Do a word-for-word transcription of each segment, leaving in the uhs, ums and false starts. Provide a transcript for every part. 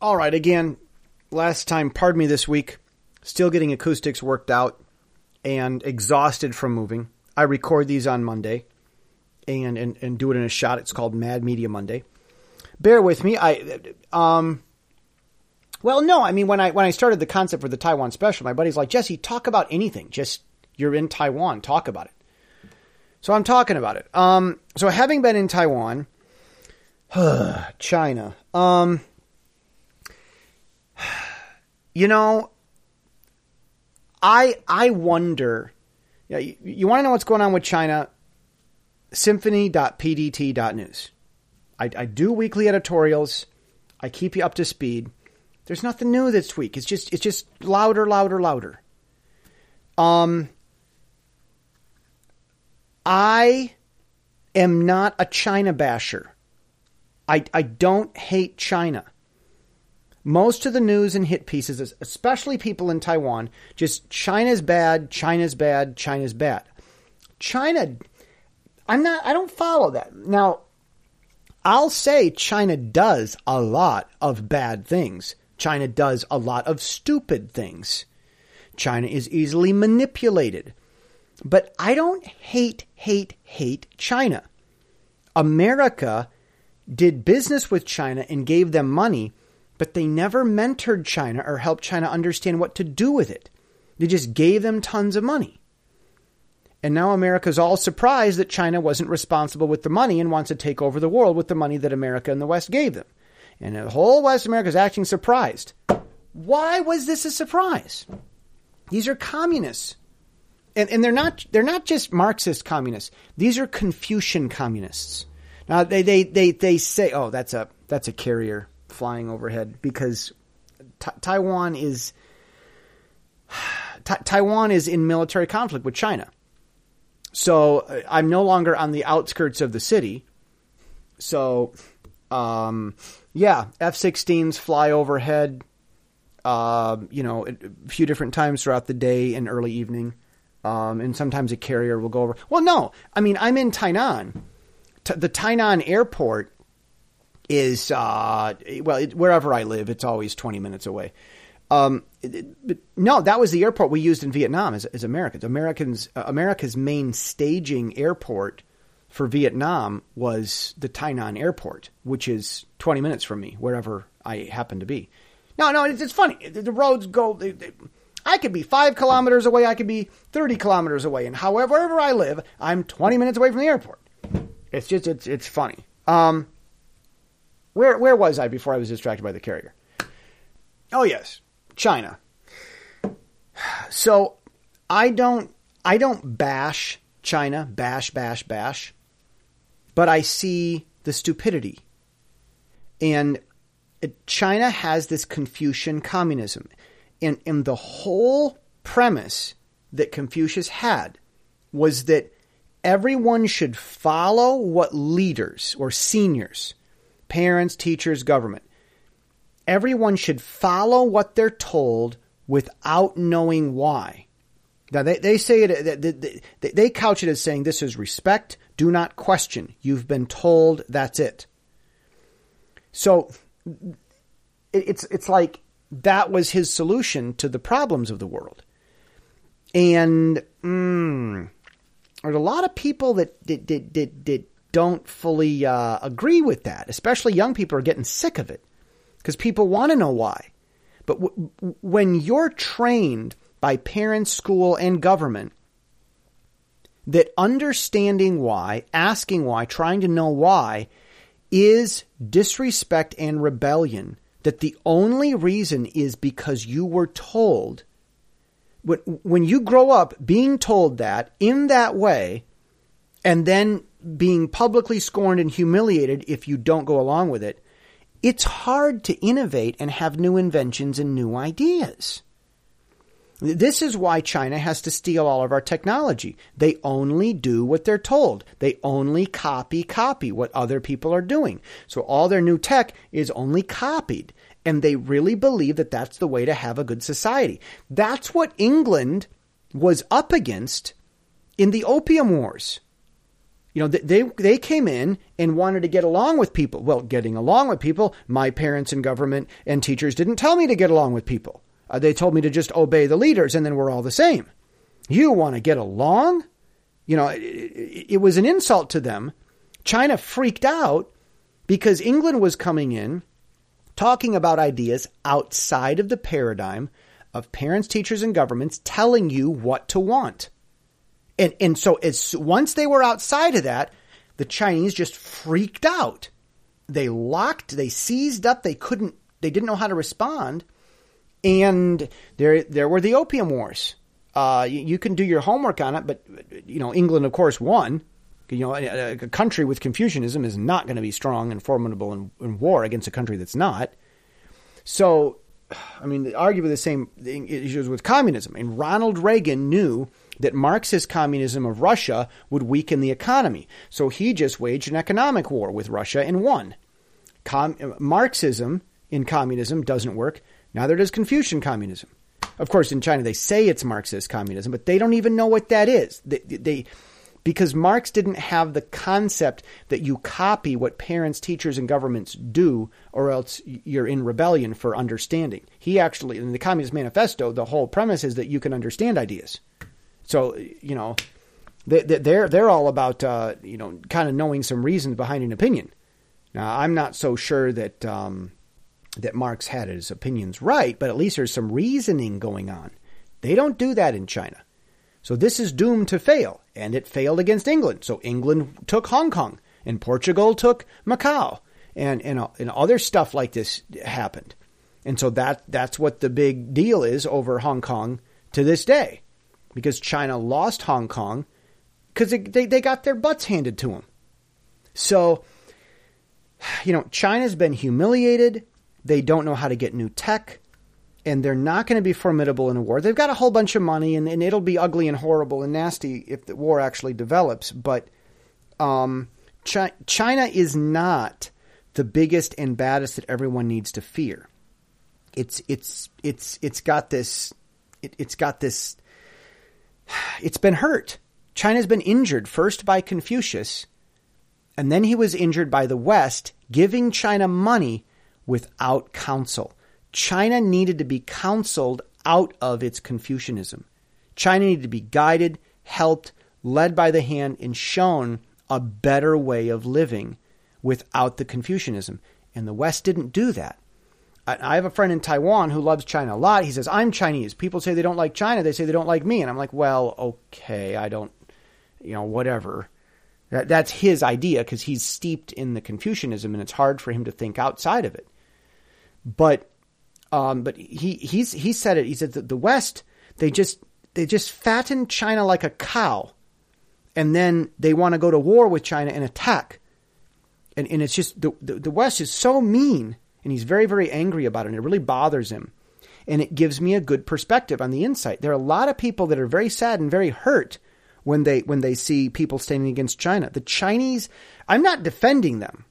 All right, again, last time, pardon me this week, still getting acoustics worked out and exhausted from moving. I record these on Monday and, and, and do it in a shot. It's called Mad Media Monday. Bear with me. I, um, well, no, I mean, when I, when I started the concept for the Taiwan special, my buddy's like, Jesse, talk about anything. Just, you're in Taiwan, talk about it. So I'm talking about it. Um, so having been in Taiwan, China, um, you know, I I wonder, you, you, you want to know what's going on with China? symphony dot p d t dot news. I, I do weekly editorials. I keep you up to speed. There's nothing new this week. It's just it's just louder, louder, louder. Um, I am not a China basher. I I don't hate China. Most of the news and hit pieces, especially people in Taiwan, just China's bad, China's bad, China's bad. China, I'm not, I don't follow that. Now, I'll say China does a lot of bad things. China does a lot of stupid things. China is easily manipulated. But I don't hate, hate, hate China. America did business with China and gave them money, but they never mentored China or helped China understand what to do with it. They just gave them tons of money. And now America's all surprised that China wasn't responsible with the money and wants to take over the world with the money that America and the West gave them. And the whole West America is acting surprised. Why was this a surprise? These are communists. And and they're not they're not just Marxist communists. These are Confucian communists. Now they they they, they say, oh, that's a that's a carrier flying overhead, because t- Taiwan is t- Taiwan is in military conflict with China. So uh, I'm no longer on the outskirts of the city. So, um, yeah, F sixteens fly overhead, uh, you know, a few different times throughout the day and early evening. Um, and sometimes a carrier will go over. Well, no, I mean, I'm in Tainan. T- the Tainan airport is, uh, well, it, wherever I live, it's always twenty minutes away. Um, it, but no, that was the airport we used in Vietnam as, as Americans. Americans, uh, America's main staging airport for Vietnam was the Tainan airport, which is twenty minutes from me, wherever I happen to be. No, no, it's, it's funny. The, the roads go, they, they, I could be five kilometers away. I could be thirty kilometers away. And however, wherever I live, I'm twenty minutes away from the airport. It's just, it's, it's funny. Um, Where where was I before I was distracted by the carrier? Oh, yes, China. So I don't I don't bash China, bash, bash, bash, but I see the stupidity. And China has this Confucian communism. And, and the whole premise that Confucius had was that everyone should follow what leaders or seniors, parents, teachers, government, everyone should follow what they're told without knowing why. Now, they, they say it, they, they, they couch it as saying this is respect, do not question. You've been told, that's it. So it, it's it's like that was his solution to the problems of the world. And mm, there's a lot of people that, that, that, that, that don't fully uh, agree with that, especially young people are getting sick of it because people want to know why. But w- when you're trained by parents, school, and government that understanding why, asking why, trying to know why is disrespect and rebellion, that the only reason is because you were told, when, when you grow up being told that in that way, and then being publicly scorned and humiliated if you don't go along with it, it's hard to innovate and have new inventions and new ideas. This is why China has to steal all of our technology. They only do what they're told. They only copy, copy what other people are doing. So all their new tech is only copied. And they really believe that that's the way to have a good society. That's what England was up against in the Opium Wars. You know, they they came in and wanted to get along with people. Well, getting along with people, my parents and government and teachers didn't tell me to get along with people. Uh, they told me to just obey the leaders and then we're all the same. You want to get along? You know, it, it, it was an insult to them. China freaked out because England was coming in talking about ideas outside of the paradigm of parents, teachers, and governments telling you what to want. And and so as once they were outside of that, the Chinese just freaked out. They locked, they seized up, they couldn't, they didn't know how to respond. And there there were the Opium Wars. Uh, you, you can do your homework on it, but you know, England, of course, won. You know, a, a country with Confucianism is not going to be strong and formidable in, in war against a country that's not. So, I mean, arguably the same issues with communism. And Ronald Reagan knew that Marxist communism of Russia would weaken the economy. So he just waged an economic war with Russia and won. Com- Marxism in communism doesn't work. Neither does Confucian communism. Of course, in China, they say it's Marxist communism, but they don't even know what that is. They, they, because Marx didn't have the concept that you copy what parents, teachers, and governments do, or else you're in rebellion for understanding. He actually, in the Communist Manifesto, the whole premise is that you can understand ideas. So, you know, they, they're they're all about, uh, you know, kind of knowing some reasons behind an opinion. Now, I'm not so sure that um, that Marx had his opinions right, but at least there's some reasoning going on. They don't do that in China. So this is doomed to fail, and it failed against England. So England took Hong Kong, and Portugal took Macau, and and, and other stuff like this happened. And so that that's what the big deal is over Hong Kong to this day. Because China lost Hong Kong because they, they, they got their butts handed to them. So, you know, China's been humiliated. They don't know how to get new tech. And they're not going to be formidable in a war. They've got a whole bunch of money, and, and it'll be ugly and horrible and nasty if the war actually develops. But um, Chi- China is not the biggest and baddest that everyone needs to fear. It's it's it's it's got this. It, it's got this. It's been hurt. China's been injured first by Confucius, and then he was injured by the West, giving China money without counsel. China needed to be counseled out of its Confucianism. China needed to be guided, helped, led by the hand, and shown a better way of living without the Confucianism. And the West didn't do that. I have a friend in Taiwan who loves China a lot. He says, I'm Chinese. People say they don't like China. They say they don't like me. And I'm like, well, okay, I don't, you know, whatever. That, that's his idea because he's steeped in the Confucianism and it's hard for him to think outside of it. But um, but he he's he said it. He said that the West, they just they just fatten China like a cow. And then they want to go to war with China and attack. And, and it's just the, the, the West is so mean. And he's very, very angry about it, and it really bothers him. And it gives me a good perspective on the insight. There are a lot of people that are very sad and very hurt when they when they see people standing against China. The Chinese, I'm not defending them.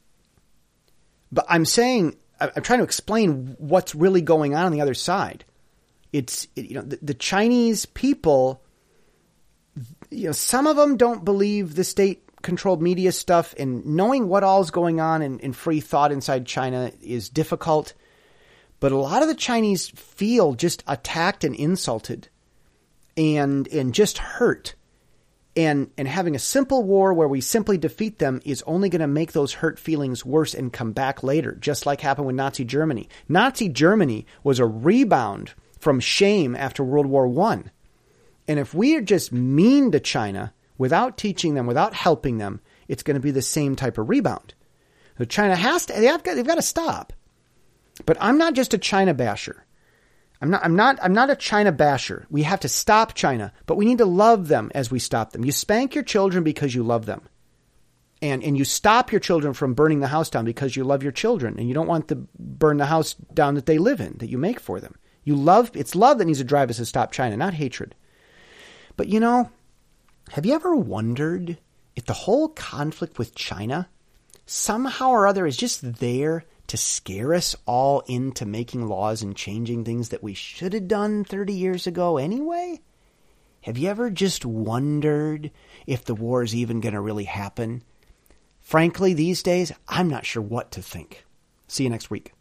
But I'm saying, I'm trying to explain what's really going on on the other side. It's, you know, the, the Chinese people, you know, some of them don't believe the state controlled media stuff, and knowing what all is going on in, in free thought inside China is difficult. But a lot of the Chinese feel just attacked and insulted and and just hurt. And and having a simple war where we simply defeat them is only going to make those hurt feelings worse and come back later, just like happened with Nazi Germany. Nazi Germany was a rebound from shame after World War One. And if we are just mean to China without teaching them, without helping them, it's going to be the same type of rebound. So China has to, they have got, they've got to stop. But I'm not just a China basher. I'm not, I'm not, I'm not a China basher. We have to stop China, but we need to love them as we stop them. You spank your children because you love them. And, and you stop your children from burning the house down because you love your children and you don't want to burn the house down that they live in, that you make for them. You love, it's love that needs to drive us to stop China, not hatred. But you know, have you ever wondered if the whole conflict with China somehow or other is just there to scare us all into making laws and changing things that we should have done thirty years ago anyway? Have you ever just wondered if the war is even going to really happen? Frankly, these days, I'm not sure what to think. See you next week.